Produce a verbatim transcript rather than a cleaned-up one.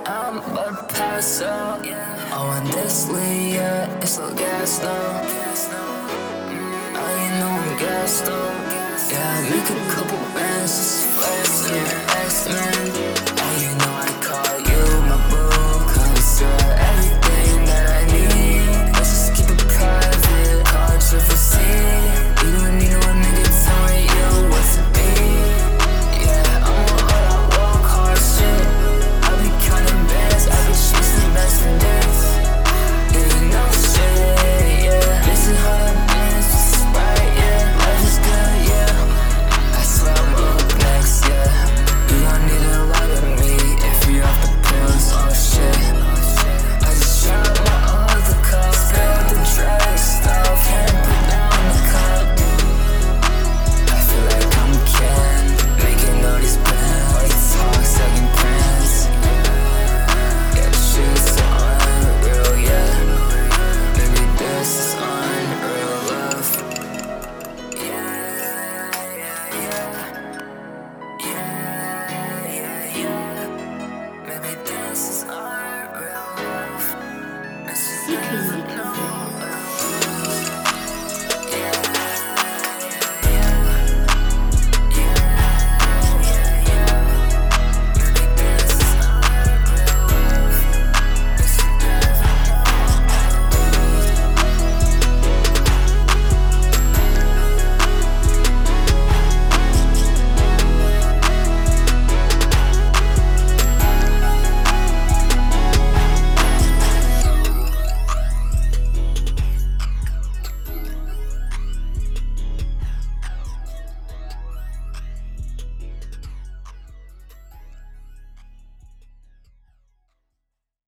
I'm about to pass out. Oh, and this lead, yeah, it's so gas now. Mm, oh, you know I'm gassed up. Yeah, I make a couple bands, just flex, yeah, X-Men. Oh, you know I call you my boo, cause you're everything that I need. Let's just keep it private, call it triple C. You don't need no nigga telling you what to be. Yeah, I'm on all that walk hard shit. I be counting bands, I be chasing best in this. Yeah, you know shit, yeah. This is how the bands just right, yeah. Life is good, yeah. I swear I'm up next, yeah. You don't need a lot of me if you off the pills, oh shit. I just dropped my other cup, spilled the drug stuff, can't put down the cup. I feel like I'm Ken, making all these plans, like talk second pants. Yeah, this shit is so unreal, yeah. Maybe this is unreal love. Yeah, yeah, yeah. Yeah, yeah, yeah. Maybe this is unreal love. This is